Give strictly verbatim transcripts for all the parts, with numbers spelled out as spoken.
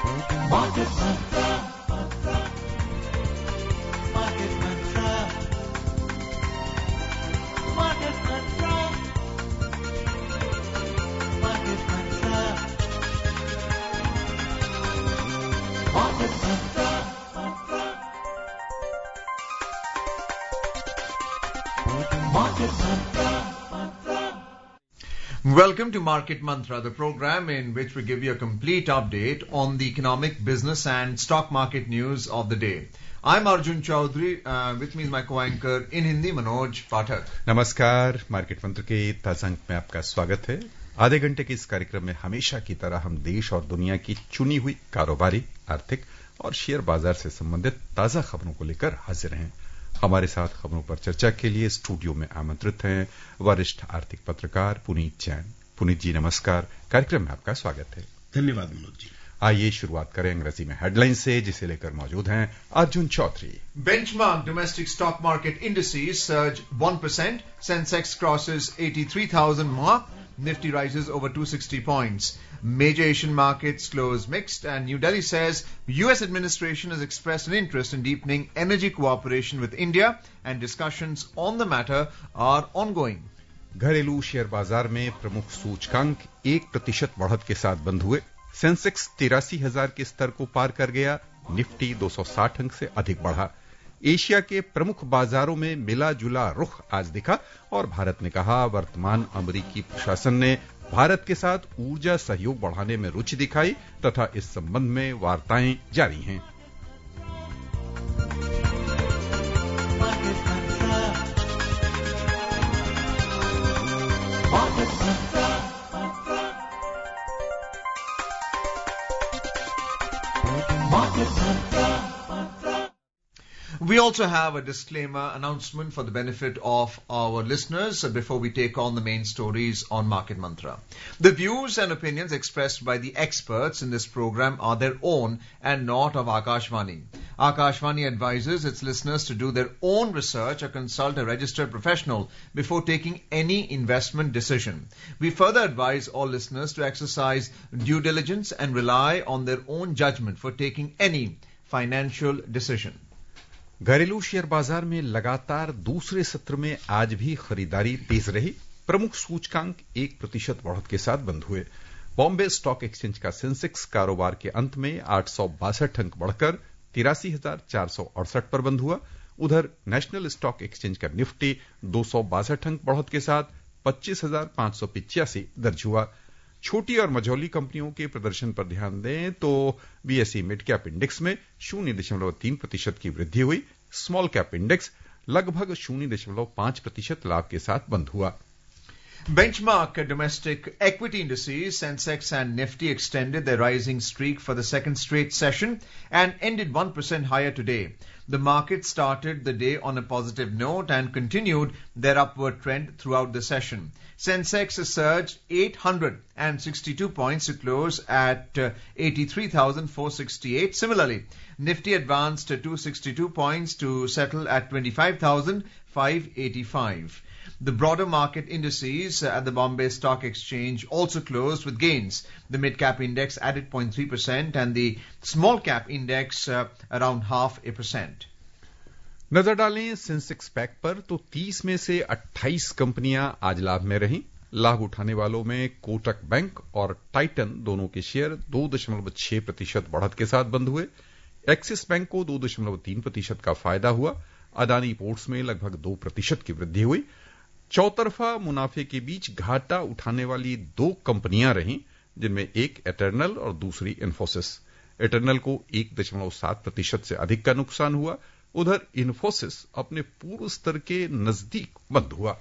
Market Mantra, Mantra, Market Mantra, Market Mantra, Market Mantra, Market Mantra, Mantra, Market Mantra, Mantra. Welcome to Market Mantra, the program in which we give you a complete update on the economic, business and stock market news of the day. I'm Arjun Chaudhary. Uh, with me is my co-anchor in Hindi, Manoj Pathak. नमस्कार, market मंत्र के ताजा अंक में आपका स्वागत है। आधे घंटे के इस कार्यक्रम में हमेशा की तरह हम देश और दुनिया की चुनी हुई कारोबारी, आर्थिक और शेयर बाजार से संबंधित ताजा खबरों को लेकर हाजिर हैं। हमारे साथ खबरों पर चर्चा के लिए स्टूडियो में आमंत्रित हैं वरिष्ठ आर्थिक पत्रकार पुनीत जैन। पुनीत जी नमस्कार, कार्यक्रम में आपका स्वागत है। धन्यवाद मनोज जी। आइए शुरुआत करें अंग्रेजी में हेडलाइन से, जिसे लेकर मौजूद हैं Arjun Chaudhary. Benchmark domestic stock market indices surge one percent. Sensex crosses eighty-three thousand mark. Nifty rises over two hundred sixty points. Major Asian markets close mixed, and New Delhi says U S administration has expressed an interest in deepening energy cooperation with India, and discussions on the matter are ongoing. घरेलू share बाजार में प्रमुख सूचकांक एक प्रतिशत बढ़त के साथ बंद हुए। सेंसेक्स तिरासी हजार के स्तर को पार कर गया। निफ्टी दो सौ साठ अंक से अधिक बढ़ा। एशिया के प्रमुख बाजारों में मिला जुला रुख आज दिखा और भारत ने कहा वर्तमान अमेरिकी प्रशासन ने भारत के साथ ऊर्जा सहयोग बढ़ाने में रुचि दिखाई तथा इस संबंध में वार्ताएं जारी हैं। We also have a disclaimer announcement for the benefit of our listeners before we take on the main stories on Market Mantra. The views and opinions expressed by the experts in this program are their own and not of Akashvani. Akashvani advises its listeners to do their own research or consult a registered professional before taking any investment decision. We further advise all listeners to exercise due diligence and rely on their own judgment for taking any financial decision. घरेलू share बाजार में लगातार दूसरे सत्र में आज भी खरीदारी तेज रही। प्रमुख सूचकांक एक प्रतिशत बढ़त के साथ बंद हुए। बॉम्बे स्टॉक एक्सचेंज का सेंसेक्स कारोबार के अंत में आठ सौ बासठ अंक बढ़कर तिरासी हजार चार सौ अड़सठ पर बंद हुआ। उधर नेशनल स्टॉक एक्सचेंज का निफ्टी दो सौ बासठ अंक बढ़त के साथ पच्चीस हजार पांच सौ पिचासी दर्ज हुआ। छोटी और मझौली कंपनियों के प्रदर्शन पर ध्यान दें तो बीएसई मिड कैप इंडेक्स में शून्य दशमलव तीन प्रतिशत की वृद्धि हुई। स्मॉल कैप इंडेक्स लगभग शून्य दशमलव पांच प्रतिशत लाभ के साथ बंद हुआ। Benchmark domestic equity indices, Sensex and Nifty extended their rising streak for the second straight session and ended one percent higher today. The market started the day on a positive note and continued their upward trend throughout the session. Sensex surged eight hundred sixty-two points to close at uh, eighty-three thousand four hundred sixty-eight. Similarly, Nifty advanced to two hundred sixty-two points to settle at twenty-five thousand five hundred eighty-five. The broader market indices at the Bombay Stock Exchange also closed with gains. The mid-cap index added zero point three percent and the small-cap index uh, around half a percent. नजर डालें Sensex pack पर तो तीस में से अट्ठाईस कंपनियां आज लाभ में रहीं। लाभ उठाने वालों में कोटक बैंक और टाइटन दोनों के शेयर दो दशमलव छह प्रतिशत बढ़त के साथ बंद हुए। एक्सिस बैंक को दो दशमलव तीन प्रतिशत का फायदा हुआ। अदानी पोर्ट्स में लगभग दो प्रतिशत की वृद्धि हुई। चौतरफा मुनाफे के बीच घाटा उठाने वाली दो कंपनियां रहीं, जिनमें एक एटर्नल और दूसरी इन्फोसिस। एटर्नल को एक दशमलव सात प्रतिशत से अधिक का नुकसान हुआ। उधर इन्फोसिस अपने पूर्व स्तर के नजदीक बंद हुआ।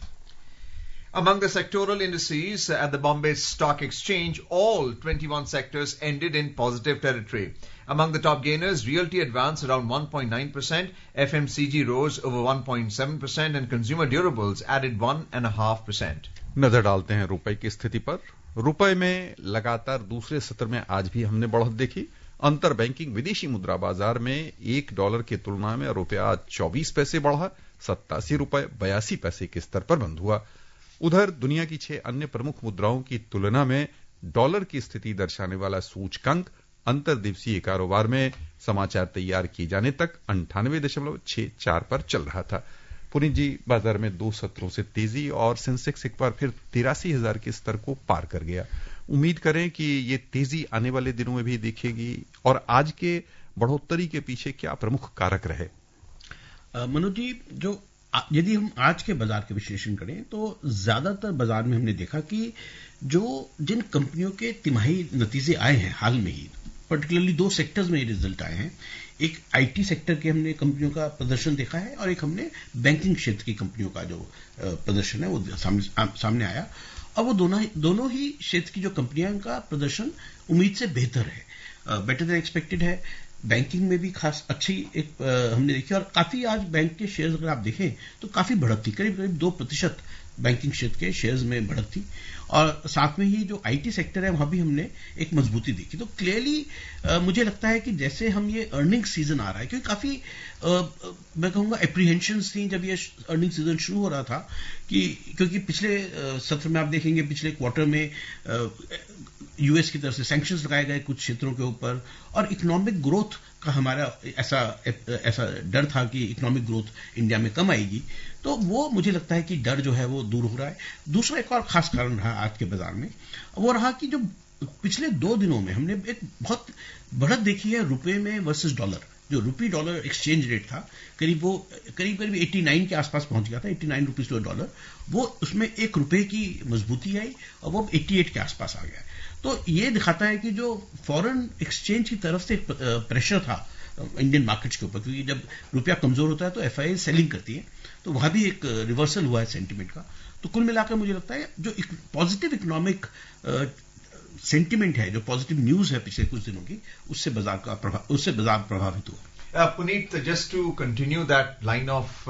Among the sectoral indices at the Bombay Stock Exchange, all twenty-one sectors ended in positive territory. Among the top gainers, realty advanced around one point nine percent, F M C G rose over one point seven percent and consumer durables added one point five percent. नजर डालते हैं रुपए की स्थिति पर। रुपए में लगातार दूसरे सत्र में आज भी हमने बढ़त देखी। अंतर बैंकिंग विदेशी मुद्रा बाजार में एक डॉलर की तुलना में रुपया चौबीस पैसे बढ़ा, सत्तासी रुपए बयासी पैसे के स्तर पर बंद हुआ। उधर दुनिया की छह अन्य प्रमुख मुद्राओं की तुलना में डॉलर की स्थिति दर्शाने वाला सूचकांक अंतरदिवसीय कारोबार में समाचार तैयार किए जाने तक अंठानवे दशमलव छह चार पर चल रहा था। पुनीत जी, बाजार में दो सत्रों से तेजी और सेंसेक्स एक बार फिर तिरासी हजार के स्तर को पार कर गया। उम्मीद करें कि ये तेजी आने वाले दिनों में भी दिखेगी। और आज के बढ़ोतरी के पीछे क्या प्रमुख कारक रहे? मनोज जी, जो यदि हम आज के बाजार के विश्लेषण करें तो ज्यादातर बाजार में हमने देखा कि जो जिन कंपनियों के तिमाही नतीजे आए हैं हाल में ही, पर्टिकुलरली दो सेक्टर्स में ये रिजल्ट आए हैं। एक आईटी सेक्टर के हमने कंपनियों का प्रदर्शन देखा है और एक हमने बैंकिंग क्षेत्र की कंपनियों का जो प्रदर्शन है वो सामने सामने आया। और वो दोनों ही दोनों ही क्षेत्र की जो कंपनियां का प्रदर्शन उम्मीद से बेहतर है, बेटर देन एक्सपेक्टेड है। बैंकिंग में भी खास अच्छी एक आ, हमने देखी और काफी आज बैंक के शेयर्स अगर आप देखें तो काफी बढ़त थी, करीब करीब दो प्रतिशत बैंकिंग क्षेत्र के शेयर्स में बढ़त थी। और साथ में ही जो आईटी सेक्टर है वहां भी हमने एक मजबूती देखी। तो क्लियरली मुझे लगता है कि जैसे हम ये अर्निंग सीजन आ रहा है, क्योंकि काफी आ, मैं कहूंगा एप्रीहेंशंस थी जब ये अर्निंग सीजन शुरू हो रहा था कि क्योंकि पिछले आ, सत्र में आप देखेंगे पिछले क्वार्टर में यूएस की तरफ से सैंक्शंस लगाए गए कुछ क्षेत्रों के ऊपर और इकोनॉमिक ग्रोथ का हमारा ऐसा ऐसा डर था कि इकोनॉमिक ग्रोथ इंडिया में कम आएगी। तो वो मुझे लगता है कि डर जो है वो दूर हो रहा है। दूसरा एक और खास कारण रहा आज के बाजार में, वो रहा कि जो पिछले दो दिनों में हमने एक बहुत बढ़त देखी है रुपए में वर्सेस डॉलर। जो रुपी डॉलर एक्सचेंज रेट था करीब वो करीब करीब नवासी के आसपास पहुंच गया था, नवासी रुपीस टू डॉलर। वो उसमें एक रुपए की मजबूती आई और वो अट्ठासी के आसपास आ गया। तो ये दिखाता है कि जो फॉरेन एक्सचेंज की तरफ से प्रेशर था इंडियन मार्केट्स के ऊपर, क्योंकि जब रुपया कमजोर होता है तो एफआई सेलिंग करती है, तो वहां भी एक रिवर्सल हुआ है सेंटीमेंट का। तो कुल मिलाकर मुझे लगता है जो पॉजिटिव इकोनॉमिक सेंटीमेंट है, जो पॉजिटिव न्यूज है पिछले कुछ दिनों की, उससे बाजार का प्रभाव उससे बाजार प्रभावित हुआ। Puneet, just to continue that line of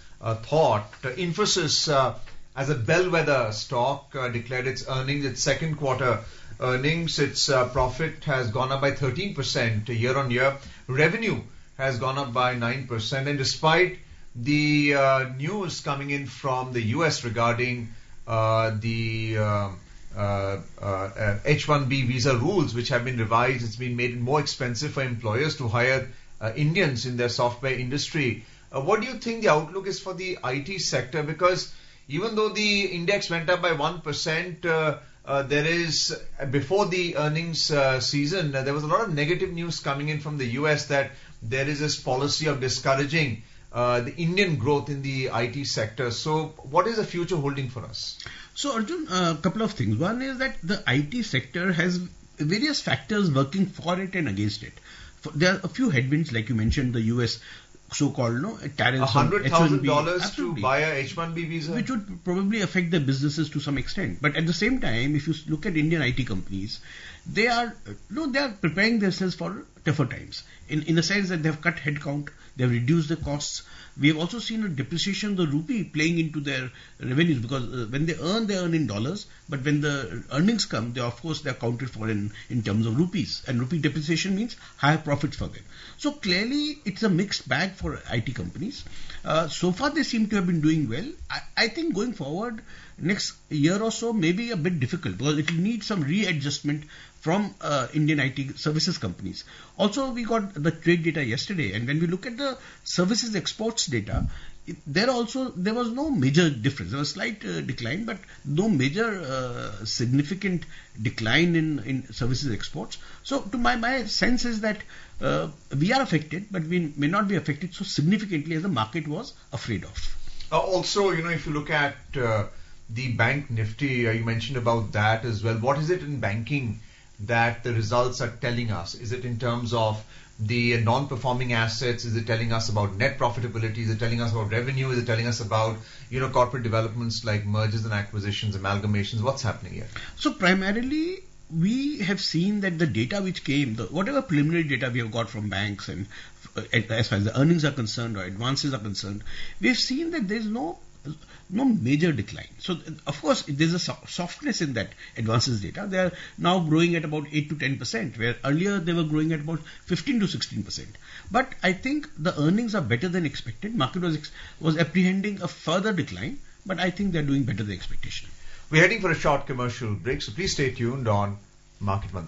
thought, Infosys uh, as a bellwether stock uh, declared its earnings, its second quarter earnings. Its uh, profit has gone up by thirteen percent year on year. Revenue has gone up by nine percent, and despite the uh, news coming in from the U S regarding uh, the uh, uh, uh, H one B visa rules, which have been revised, it's been made more expensive for employers to hire uh, Indians in their software industry. Uh, what do you think the outlook is for the I T sector? Because even though the index went up by one percent, uh, uh, there is, uh, before the earnings uh, season, uh, there was a lot of negative news coming in from the U S that there is this policy of discouraging uh, the Indian growth in the I T sector. So what is the future holding for us? So Arjun, a uh, couple of things. One is that the I T sector has various factors working for it and against it. For, there are a few headwinds, like you mentioned, the U S so-called no tariffs, a hundred thousand dollars to buy a H one B visa, which would probably affect their businesses to some extent. But at the same time, if you look at Indian I T companies, they are no, they are preparing themselves for tougher times. In in the sense that they have cut headcount, they have reduced the costs. We have also seen a depreciation of the rupee playing into their revenues, because uh, when they earn, they earn in dollars, but when the earnings come, they of course they are counted for in, in terms of rupees, and rupee depreciation means higher profits for them. So clearly it's a mixed bag for I T companies. Uh, so far they seem to have been doing well. I, I think going forward, next year or so may be a bit difficult, because it will need some readjustment from uh, Indian I T services companies. Also, we got the trade data yesterday, and when we look at the services exports data, it, there also there was no major difference. There was a slight uh, decline, but no major uh, significant decline in, in services exports. So, to my my sense is that uh, we are affected, but we may not be affected so significantly as the market was afraid of. Uh, also, you know, if you look at uh, the bank Nifty, uh, you mentioned about that as well. What is it in banking that the results are telling us? Is it in terms of the non-performing assets? Is it telling us about net profitability? Is it telling us about revenue? Is it telling us about, you know, corporate developments like mergers and acquisitions, amalgamations? What's happening here? So primarily, we have seen that the data which came, the, whatever preliminary data we have got from banks, and uh, as far as the earnings are concerned or advances are concerned, we have seen that there is no no major decline. So, of course, there's a softness in that advances data. They are now growing at about eight to ten percent, where earlier they were growing at about fifteen to sixteen percent. But I think the earnings are better than expected. Market was was apprehending a further decline, but I think they're doing better than expectation. We're heading for a short commercial break, so please stay tuned on Market Mantra.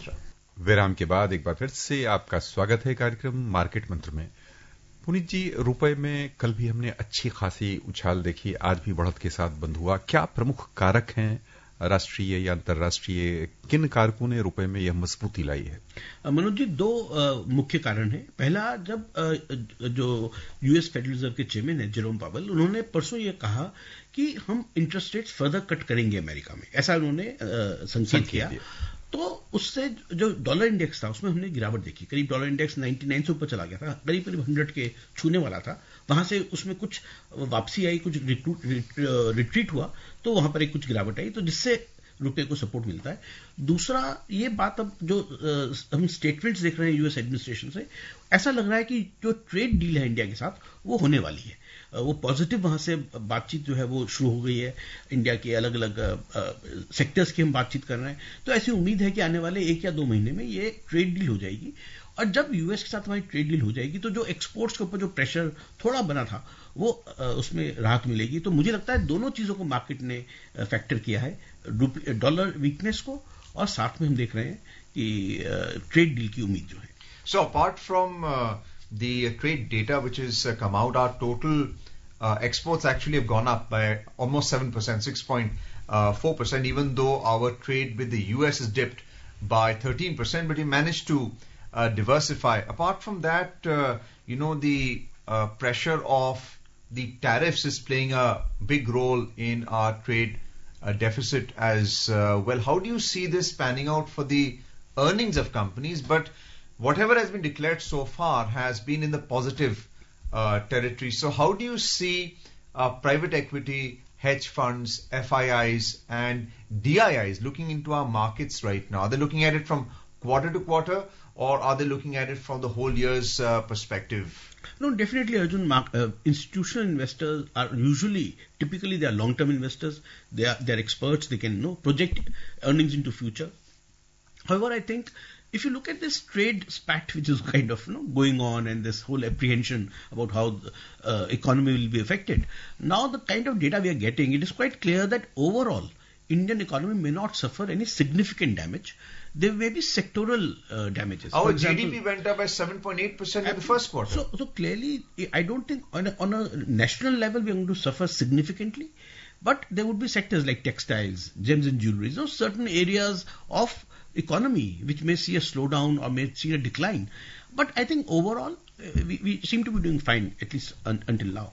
विराम के बाद एक बार फिर से आपका स्वागत है कार्यक्रम मार्केट मंत्र में। पुनीत जी, रुपए में कल भी हमने अच्छी खासी उछाल देखी, आज भी बढ़त के साथ बंद हुआ। क्या प्रमुख कारक हैं राष्ट्रीय या अंतर्राष्ट्रीय, किन कारकों ने रुपए में यह मजबूती लाई है? मनोज जी, दो आ, मुख्य कारण हैं। पहला, जब आ, जो यूएस फेडरल रिजर्व के चेयरमैन है जेरोम पावेल, उन्होंने परसों ये कहा कि हम इंटरेस्ट रेट फर्दर कट करेंगे अमेरिका में, ऐसा उन्होंने संकेत किया। तो उससे जो डॉलर इंडेक्स था उसमें हमने गिरावट देखी, करीब डॉलर इंडेक्स निन्यानवे से ऊपर चला गया था, करीब करीब सौ के छूने वाला था। वहां से उसमें कुछ वापसी आई, कुछ रिट्रीट हुआ, तो वहां पर एक कुछ गिरावट आई, तो जिससे रुपए को सपोर्ट मिलता है। दूसरा ये बात, अब जो आ, हम स्टेटमेंट्स देख रहे हैं यूएस एडमिनिस्ट्रेशन से, ऐसा लग रहा है कि जो ट्रेड डील है इंडिया के साथ वो होने वाली है। वो पॉजिटिव वहां से बातचीत जो है वो शुरू हो गई है। इंडिया के अलग अलग सेक्टर्स की हम बातचीत कर रहे हैं, तो ऐसी उम्मीद है कि आने वाले एक या दो महीने में ये ट्रेड डील हो जाएगी। और जब यूएस के साथ हमारी ट्रेड डील हो जाएगी तो जो एक्सपोर्ट्स के ऊपर जो प्रेशर थोड़ा बना था वो उसमें राहत मिलेगी। तो मुझे लगता है दोनों चीजों को मार्केट ने फैक्टर किया है, डॉलर वीकनेस को, और साथ में हम देख रहे हैं कि ट्रेड डील की उम्मीद जो है। So apart from the trade data which has uh, come out, our total uh, exports actually have gone up by almost seven percent, six point four percent, even though our trade with the U S has dipped by thirteen percent, but we managed to uh, diversify. Apart from that, uh, you know, the uh, pressure of the tariffs is playing a big role in our trade uh, deficit as uh, well. How do you see this panning out for the earnings of companies? But whatever has been declared so far has been in the positive uh, territory. So how do you see uh, private equity, hedge funds, F I Is and D I Is looking into our markets right now? Are they looking at it from quarter to quarter, or are they looking at it from the whole year's uh, perspective? No, definitely, Arjun. Mark, uh, institutional investors are usually, typically they are long-term investors. They are, they are experts. They can, you know, project earnings into future. However, I think if you look at this trade spat which is kind of, you know, going on, and this whole apprehension about how the uh, economy will be affected, now the kind of data we are getting, it is quite clear that overall Indian economy may not suffer any significant damage. There may be sectoral uh, damages. Our example, G D P went up by seven point eight percent in the first quarter. So, so clearly, I don't think on a, on a national level we are going to suffer significantly. But there would be sectors like textiles, gems and jewelry, so certain areas of economy which may see a slowdown or may see a decline. But I think overall uh, we, we seem to be doing fine, at least un, until now.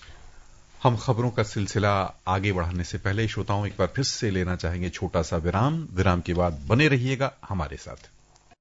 हम खबरों का सिलसिला आगे बढ़ाने से पहले श्रोताओं एक बार फिर से लेना चाहेंगे छोटा सा विराम। विराम के बाद बने रहिएगा हमारे साथ।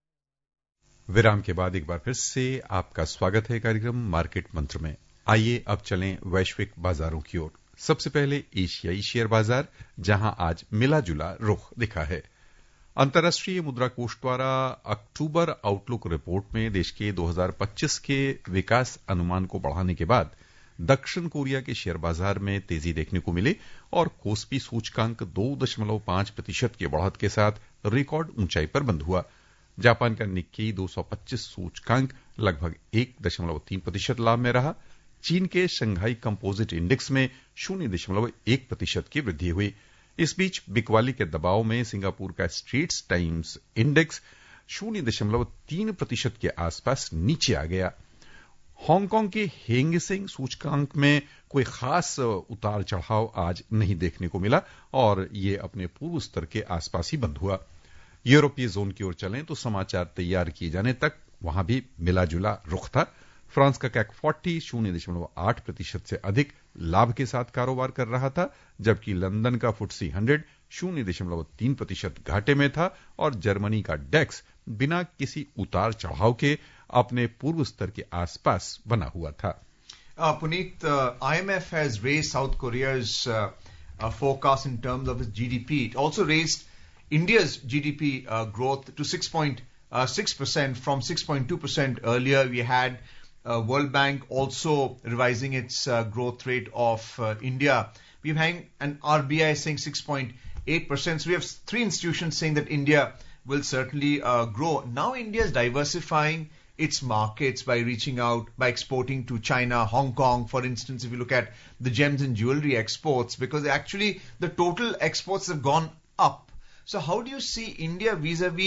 विराम के बाद एक बार फिर से आपका स्वागत है कार्यक्रम मार्केट मंत्र में। आइए अब चलें वैश्विक बाजारों की ओर। सबसे पहले एशियाई शेयर बाजार, जहां आज मिला जुला रुख दिखा है। अंतर्राष्ट्रीय मुद्रा कोष द्वारा अक्टूबर आउटलुक रिपोर्ट में देश के दो हज़ार पच्चीस के विकास अनुमान को बढ़ाने के बाद दक्षिण कोरिया के शेयर बाजार में तेजी देखने को मिली और कोस्पी सूचकांक दो दशमलव पांच प्रतिशत की बढ़त के साथ रिकॉर्ड ऊंचाई पर बंद हुआ। जापान का निक्केई दो सौ पच्चीस सूचकांक लगभग एक दशमलव तीन प्रतिशत लाभ में रहा। चीन के शंघाई कंपोजिट इंडेक्स में शून्य दशमलव एक प्रतिशत की वृद्धि हुई। इस बीच बिकवाली के दबाव में सिंगापुर का स्ट्रेट्स टाइम्स इंडेक्स शून्य दशमलव तीन प्रतिशत के आसपास नीचे आ गया। हांगकांग के हेंगसेंग सूचकांक में कोई खास उतार चढ़ाव आज नहीं देखने को मिला और ये अपने पूर्व स्तर के आसपास ही बंद हुआ। यूरोपीय जोन की ओर चलें तो समाचार तैयार किए जाने तक वहां भी मिला जुला रुख था। फ्रांस का कैक चालीस शून्य दशमलव आठ प्रतिशत से अधिक लाभ के साथ कारोबार कर रहा था, जबकि लंदन का फुटसी हंड्रेड शून्य दशमलव तीन प्रतिशत घाटे में था और जर्मनी का डेक्स बिना किसी उतार चढ़ाव के अपने पूर्व स्तर के आसपास बना हुआ था। Uh, Puneet, uh, I M F has raised South Korea's uh, uh, forecast in terms of its G D P. It also raised India's G D P uh, growth to six point six percent from six point two percent earlier. We had uh, World Bank also revising its uh, growth rate of uh, India. We've had an R B I saying six point eight percent. So we have three institutions saying that India will certainly uh, grow. Now India is diversifying its markets by reaching out, by exporting to China, Hong Kong, for instance, if you look at the gems and jewelry exports, because actually the total exports have gone up. So how do you see India vis-a-vis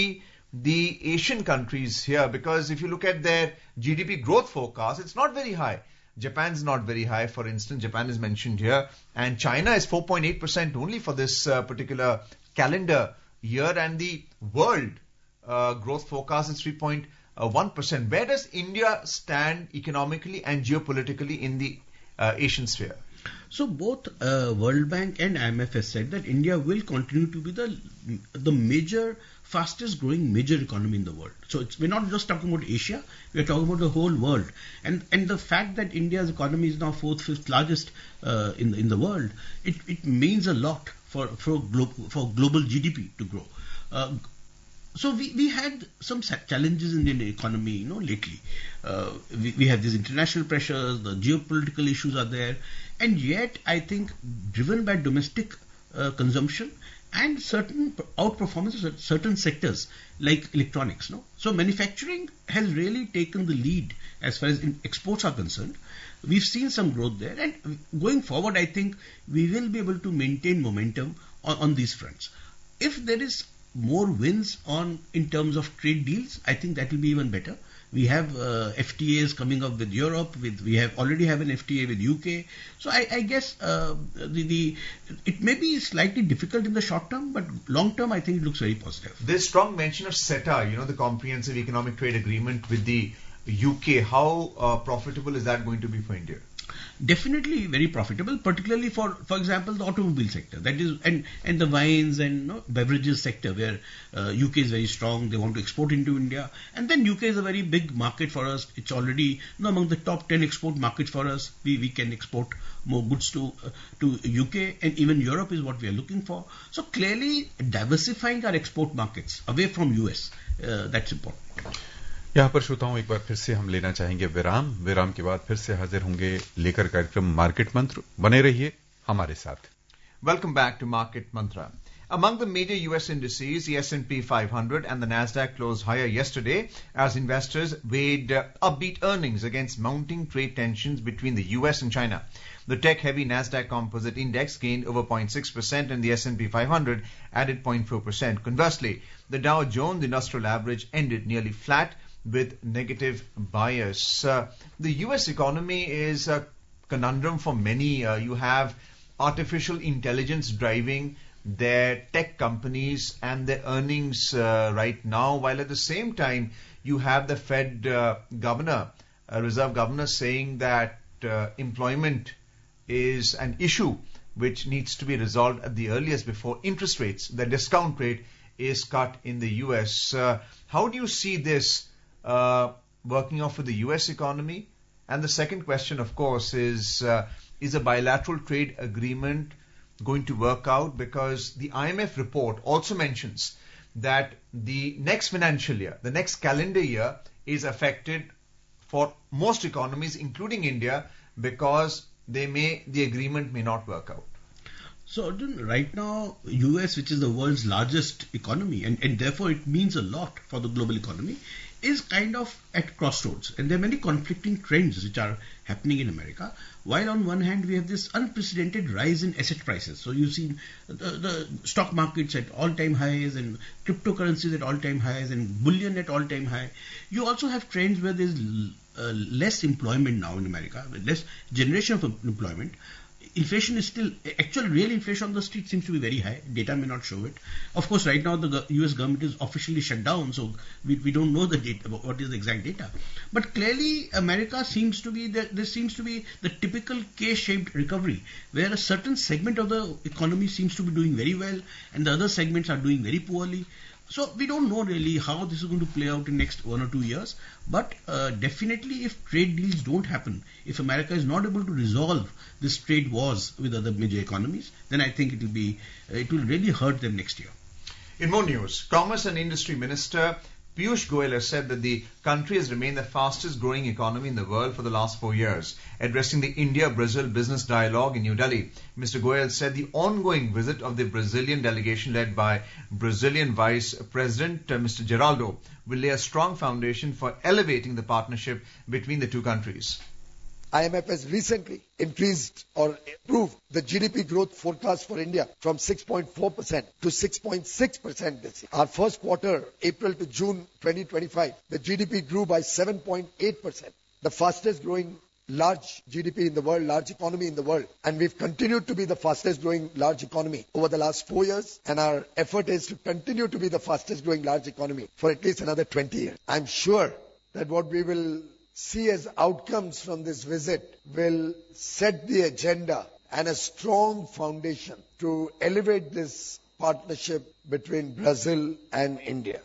the Asian countries here, because if you look at their G D P growth forecast, it's not very high. Japan's not very high, for instance. Japan is mentioned here. And China is four point eight percent only for this uh, particular calendar year. And the world uh, growth forecast is three point one percent. Where does India stand economically and geopolitically in the uh, Asian sphere? So both uh, World Bank and I M F has said that India will continue to be the the major, fastest growing major economy in the world. So it's, we're not just talking about Asia, we're talking about the whole world. And and the fact that India's economy is now fourth, fifth largest uh, in, in the world, it, it means a lot for, for, glo- for global G D P to grow. Uh, So we, we had some challenges in the economy, you know, lately. Uh, we, we have these international pressures, the geopolitical issues are there, and yet I think driven by domestic uh, consumption and certain outperformance of certain sectors like electronics, no. So manufacturing has really taken the lead as far as exports are concerned. We've seen some growth there, and going forward, I think we will be able to maintain momentum on, on these fronts. If there is more wins on in terms of trade deals, I think that will be even better. We have uh, F T As coming up with Europe. With we have already have an F T A with U K. So I, I guess uh, the, the it may be slightly difficult in the short term, but long term I think it looks very positive. There's strong mention of CETA, you know, the Comprehensive Economic Trade Agreement with the U K. How uh, profitable is that going to be for India? Definitely very profitable, particularly for, for example, the automobile sector. That is, and and the wines and you know, beverages sector, where uh, U K is very strong. They want to export into India, and then U K is a very big market for us. It's already you know, among the top ten export markets for us. We we can export more goods to uh, to U K, and even Europe is what we are looking for. So clearly, diversifying our export markets away from U S, uh, that's important. यहाँ पर श्रोताओं एक बार फिर से हम लेना चाहेंगे विराम विराम के बाद फिर से हाजिर होंगे लेकर कार्यक्रम मार्केट मंत्र बने रहिए हमारे साथ Welcome back to Market Mantra. Among the major U S indices, the S and P five hundred and the Nasdaq closed higher yesterday as investors weighed uh, upbeat earnings against mounting trade tensions between the U S and China. The tech-heavy Nasdaq Composite Index gained over zero point six percent and the S and P five hundred added zero point four percent. Conversely, the Dow Jones Industrial Average ended nearly flat with negative bias. Uh, the U S economy is a conundrum for many. Uh, you have artificial intelligence driving their tech companies and their earnings uh, right now, while at the same time you have the Fed uh, governor, uh, Reserve governor, saying that uh, employment is an issue which needs to be resolved at the earliest before interest rates, the discount rate, is cut in the U S. Uh, how do you see this Uh, working off for the U S economy? And the second question, of course, is uh, is a bilateral trade agreement going to work out? Because the I M F report also mentions that the next financial year, the next calendar year, is affected for most economies, including India, because they may the agreement may not work out. So Arjun, right now, U S, which is the world's largest economy, and, and therefore it means a lot for the global economy, is kind of at crossroads. And there are many conflicting trends which are happening in America. While on one hand, we have this unprecedented rise in asset prices. So you've seen the, the stock markets at all-time highs and cryptocurrencies at all-time highs and bullion at all-time high. You also have trends where there's uh, less employment now in America, less generation of employment. Inflation is still, actual real inflation on the street seems to be very high. Data may not show it. Of course, right now the U S government is officially shut down, so we, we don't know the data, what is the exact data. But clearly, America seems to be, there, there seems to be the typical K-shaped recovery, where a certain segment of the economy seems to be doing very well, and the other segments are doing very poorly. So we don't know really how this is going to play out in next one or two years. But uh, definitely if trade deals don't happen, if America is not able to resolve this trade wars with other major economies, then I think it will be, uh, it will really hurt them next year. In more news, Commerce and Industry Minister Piyush Goyal has said that the country has remained the fastest growing economy in the world for the last four years. Addressing the India-Brazil business dialogue in New Delhi, Mister Goyal said the ongoing visit of the Brazilian delegation led by Brazilian Vice President uh, Mister Geraldo will lay a strong foundation for elevating the partnership between the two countries. I M F has recently increased or improved the G D P growth forecast for India from six point four percent to six point six percent this year. Our first quarter, April to June twenty twenty-five, the G D P grew by seven point eight percent, the fastest growing large G D P in the world, large economy in the world. And we've continued to be the fastest growing large economy over the last four years. And our effort is to continue to be the fastest growing large economy for at least another twenty years. I'm sure that what we will see as outcomes from this visit will set the agenda and a strong foundation to elevate this partnership between Brazil and India.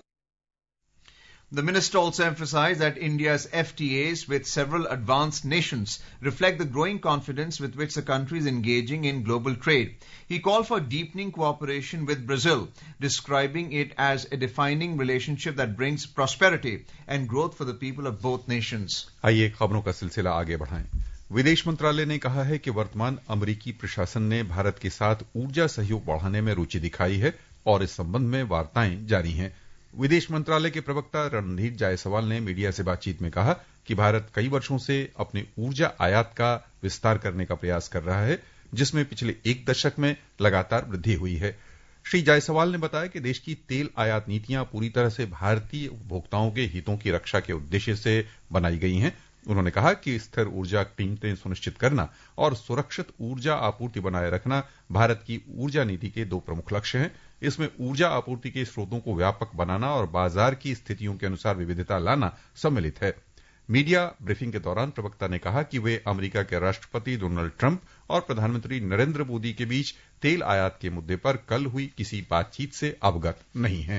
The minister also emphasized that India's F T As with several advanced nations reflect the growing confidence with which the country is engaging in global trade. He called for deepening cooperation with Brazil, describing it as a defining relationship that brings prosperity and growth for the people of both nations. आइए खबरों का सिलसिला आगे बढ़ाएं। विदेश मंत्रालय ने कहा है कि वर्तमान अमेरिकी प्रशासन ने भारत के साथ ऊर्जा सहयोग बढ़ाने में रुचि दिखाई है और इस संबंध में वार्ताएं जारी हैं। विदेश मंत्रालय के प्रवक्ता रणधीर जायसवाल ने मीडिया से बातचीत में कहा कि भारत कई वर्षों से अपने ऊर्जा आयात का विस्तार करने का प्रयास कर रहा है, जिसमें पिछले एक दशक में लगातार वृद्धि हुई है। श्री जायसवाल ने बताया कि देश की तेल आयात नीतियां पूरी तरह से भारतीय उपभोक्ताओं के हितों की रक्षा के उद्देश्य से बनाई गई हैं। उन्होंने कहा कि स्थिर ऊर्जा कीमतें सुनिश्चित करना और सुरक्षित ऊर्जा आपूर्ति बनाए रखना भारत की ऊर्जा नीति के दो प्रमुख लक्ष्य हैं। इसमें ऊर्जा आपूर्ति के स्रोतों को व्यापक बनाना और बाजार की स्थितियों के अनुसार विविधता लाना सम्मिलित है। मीडिया ब्रीफिंग के दौरान प्रवक्ता ने कहा कि वे अमेरिका के राष्ट्रपति डोनाल्ड ट्रंप और प्रधानमंत्री नरेंद्र मोदी के बीच तेल आयात के मुद्दे पर कल हुई किसी बातचीत से अवगत नहीं हैं।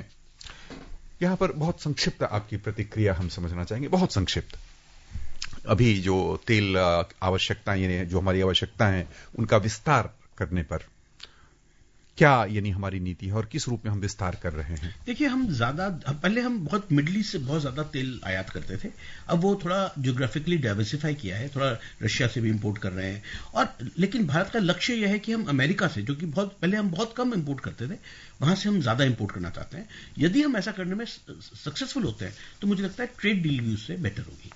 यहां पर बहुत संक्षिप्त आपकी प्रतिक्रिया हम समझना चाहेंगे, बहुत संक्षिप्त। अभी जो तेल आवश्यकताएं, जो हमारी आवश्यकता है, उनका विस्तार करने पर क्या यानी हमारी नीति है और किस रूप में हम विस्तार कर रहे हैं? देखिए, हम ज्यादा पहले हम बहुत मिडल ईस्ट से बहुत ज्यादा तेल आयात करते थे। अब वो थोड़ा ज्योग्राफिकली डाइवर्सिफाई किया है, थोड़ा रशिया से भी इंपोर्ट कर रहे हैं। और लेकिन भारत का लक्ष्य यह है कि हम अमेरिका से, जो कि बहुत पहले हम बहुत कम इंपोर्ट करते थे, वहां से हम ज्यादा इंपोर्ट करना चाहते हैं। यदि हम ऐसा करने में सक्सेसफुल होते हैं तो मुझे लगता है ट्रेड डील भी उससे बेटर होगी।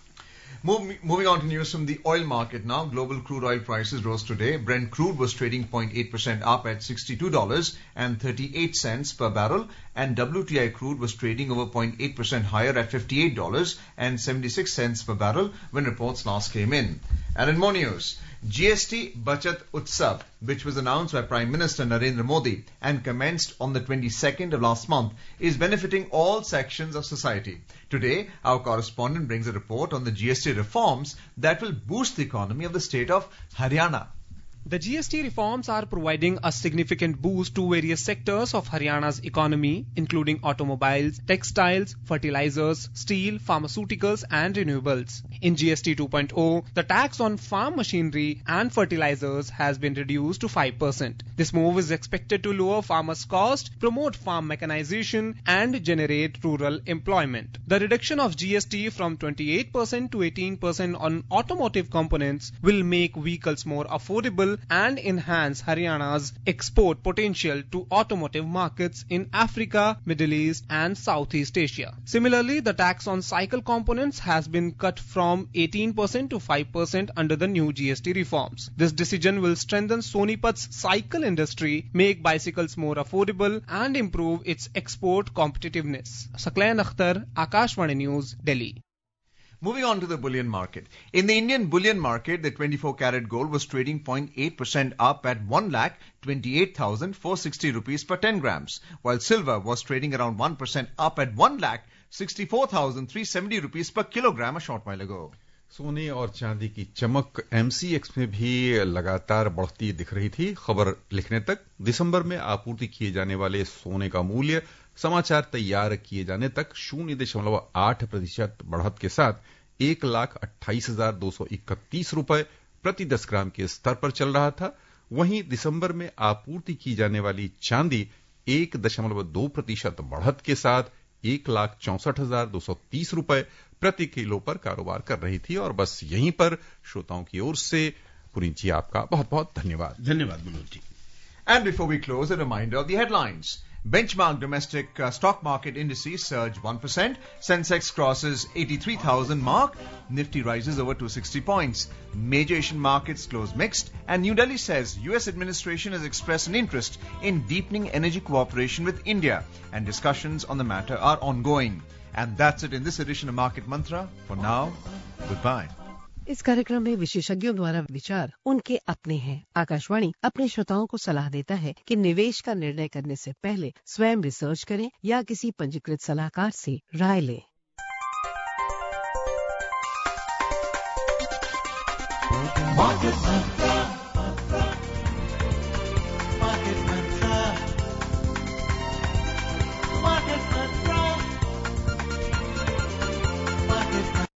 Moving on to news from the oil market now. Global crude oil prices rose today. Brent crude was trading zero point eight percent up at sixty-two dollars and thirty-eight cents per barrel, and W T I crude was trading over zero point eight percent higher at fifty-eight dollars and seventy-six cents per barrel when reports last came in. And in more news, G S T Bachat Utsav, which was announced by Prime Minister Narendra Modi and commenced on the twenty-second of last month, is benefiting all sections of society. Today, our correspondent brings a report on the G S T reforms that will boost the economy of the state of Haryana. The G S T reforms are providing a significant boost to various sectors of Haryana's economy, including automobiles, textiles, fertilizers, steel, pharmaceuticals and renewables. In G S T two point oh, the tax on farm machinery and fertilizers has been reduced to five percent. This move is expected to lower farmers' cost, promote farm mechanization and generate rural employment. The reduction of G S T from twenty-eight percent to eighteen percent on automotive components will make vehicles more affordable and enhance Haryana's export potential to automotive markets in Africa, Middle East and Southeast Asia. Similarly, the tax on cycle components has been cut from eighteen percent to five percent under the new G S T reforms. This decision will strengthen Sonipat's cycle industry, make bicycles more affordable and improve its export competitiveness. Saklayan Akhtar, Akashvani News, Delhi. Moving on to the bullion market. In the Indian bullion market, the twenty-four karat gold was trading zero point eight percent up at one lakh twenty-eight thousand four hundred sixty rupees per ten grams, while silver was trading around one percent up at one lakh sixty-four thousand three hundred seventy rupees per kilogram a short while ago. सोने और चांदी की चमक M C x में भी लगातार बढ़ती दिख रही थी। खबर लिखने तक दिसंबर में आपूर्ति किए जाने वाले सोने का मूल्य समाचार तैयार किए जाने तक शून्य दशमलव आठ प्रतिशत बढ़त के साथ एक लाख अट्ठाईस हजार दो सौ इकतीस रुपए प्रति दस ग्राम के स्तर पर चल रहा था। वहीं दिसंबर में आपूर्ति की जाने वाली चांदी एक दशमलव दो प्रतिशत बढ़त के साथ एक लाख चौसठ हजार दो सौ तीस रुपए प्रति किलो पर कारोबार कर रही थी। और बस यहीं पर श्रोताओं की ओर से पुनीत जी आपका बहुत बहुत धन्यवाद। धन्यवाद Manoj ji. And before we close, a reminder of the headlines. Benchmark domestic uh, stock market indices surge one percent. Sensex crosses eighty-three thousand mark. Nifty rises over two hundred sixty points. Major Asian markets close mixed. And New Delhi says U S administration has expressed an interest in deepening energy cooperation with India. And discussions on the matter are ongoing. And that's it in this edition of Market Mantra. For now, goodbye. इस कार्यक्रम में विशेषज्ञों द्वारा विचार उनके अपने हैं। आकाशवाणी अपने श्रोताओं को सलाह देता है कि निवेश का निर्णय करने से पहले स्वयं रिसर्च करें या किसी पंजीकृत सलाहकार से राय लें। Market Mantra.